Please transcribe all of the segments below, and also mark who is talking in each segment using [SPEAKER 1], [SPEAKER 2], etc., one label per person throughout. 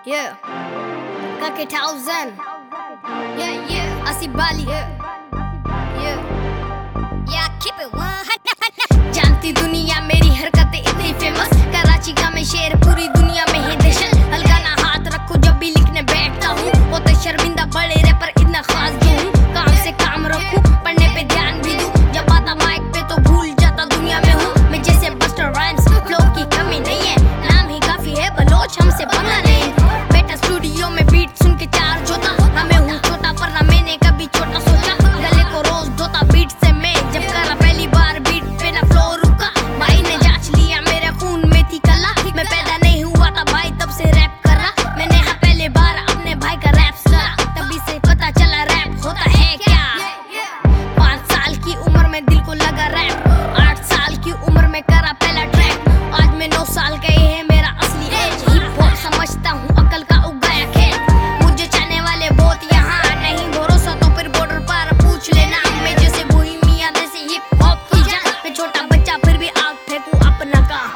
[SPEAKER 1] Yeah, Kake Thousand. Yeah, Asi Bali. Yeah, keep it 100. जानती दुनिया मेरी हरकतें इतनी फेमस, कराची का मैं शेर पूरी दुनिया में है दहशत। हल्का ना हाथ रखो जब भी लिखने बैठता हूँ, होते शर्मिंदा बड़े रैपर इतना खास क्यों हूँ। काम से काम रखूं, पढ़ने पे ध्यान भी दूं, जब आता माइक पे तो भूल जाता दुनिया में हूँ मैं। जैसे बस्टर राइम्स फ्लो की कमी नहीं है, नाम ही काफी है बलोच हमसे बना नहीं। बेटा स्टूडियो में बीट सुन के चार्ज होता, हमें हूँ छोटा पर ना मैंने कभी छोटा सोचा। गले को रोज धोता बीट से मैं, जब करा पहली बार बीट पे ना फ्लो रुका। भाई ने जांच लिया मेरे खून में थी कला, मैं पैदा नहीं हुआ था भाई तब से रैप कर रहा। मैंने हाँ पहले बार अपने भाई का रैप सुना, तभी से पता चला रैप होता है क्या। 5 साल की उम्र में दिल को लगा रैप, 8 साल की उम्र में करा पहला ट्रैक। आज मैं 9 साल का ही है मेरा असली एज, हिप हॉप समझता हूँ अकल का उगाया खेत। मुझे चाहने वाले बहुत यहाँ नहीं, भरोसा तो फिर बॉर्डर पर पूछ लेना। मैं जैसे बोहेमिया जैसे हिप हॉप की जान, मैं छोटा बच्चा फिर भी आग फेंकूं अपना काम।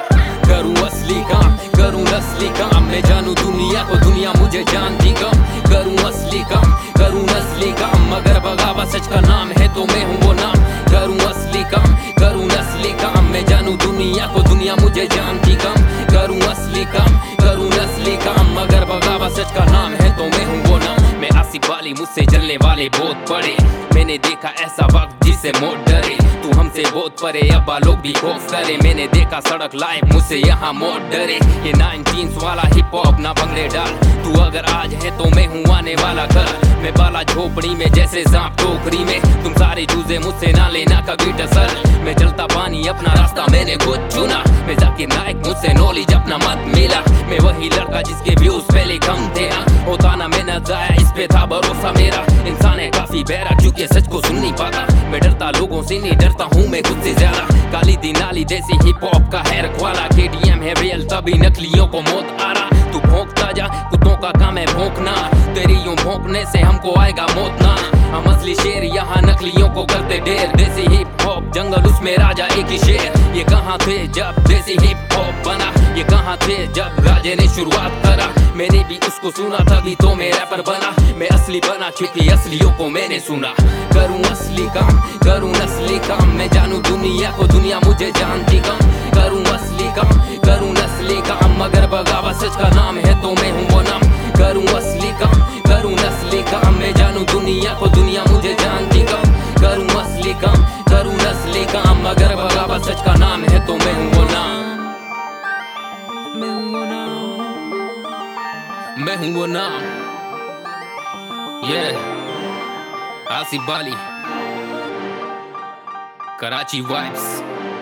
[SPEAKER 2] करूं असली काम, करूं नस्ली काम, मैं जानूं दुनिया को दुनिया मुझे जानती कम। करूं असली काम, करूं नस्ली काम, मगर बगावत सच का नाम है तो मैं हूँ वो नाम। करूं असली काम, करूं नस्ली काम, मैं जानूं दुनिया को दुनिया मुझे जानती कम। करूं असली काम, करूं नस्ली काम, मगर बगावत सच का नाम है तो मैं हूँ वो नाम। मैं आसिफ वाली, मुझसे चलने वाले बहुत बड़े, मैंने देखा ऐसा वक्त जिससे मोड़ डरे। तू हमसे बहुत परे अब लोग भी खौफ करे, मैंने देखा सड़क लाइव मुझसे यहाँ मोड़ डरे। ये 19s वाला हिप हॉप ना भंगड़े डाल, तू अगर आज है तो मैं हूँ आने वाला कल। मैं बाला झोपड़ी में जैसे सांप टोकरी में, तुम सारे जूझे मुझसे ना लेना कभी डसल। मैं चलता पानी अपना रास्ता मैंने खुद चुना, मैं जाकिर नायक मुझसे नॉलेज अपना मत मिला। मैं वही लड़का जिसके व्यूज पहले कम थे, होता ना मैं न जाया इस पे था भरोसा मेरा। इंसान है काफी बहरा क्योंकि सच को सुन नहीं पाता, मैं डरता लोगों से नहीं डरता हूँ मैं खुद से ज्यादा। काली दिनाली जैसी हिप हॉप का है रखवाला, KTM है रियल तभी नकलियों को मौत आ रहा। तू भौंकता जा, कुत्तों का काम है भौंकना, तेरी यूं भौंकने से हमको आएगा मौत ना। हम असली शेर यहाँ नकलियों को करते ढेर, देसी हिप हॉप जंगल उसमें राजा एक ही शेर। ये कहाँ थे जब देसी हिप हॉप बना, ये कहाँ थे जब राजे ने शुरुआत करा। मैंने भी उसको सुना तभी तो मैं रैपर बना, मैं असली बना क्योंकि असलियों को मैंने सुना। करूं असली काम, करूं नस्ली काम, मैं जानूं दुनिया को दुनिया मुझे जानती कम। करूं असली काम, करूं नस्ली काम, मगर बगावत सच का नाम है तो मैं हूँ वो नाम। करूं असली काम, करूं नस्ली काम, मैं जानूं दुनिया को दुनिया मुझे जानती कम। करूं असली काम, करूं नस्ली काम, मगर बगावत सच का नाम है तो मैं हूँ वो नाम। मैं हूँ वो नाम, मैं हूँ वो नाम। आसिफ बाली, कराची वाइब्स।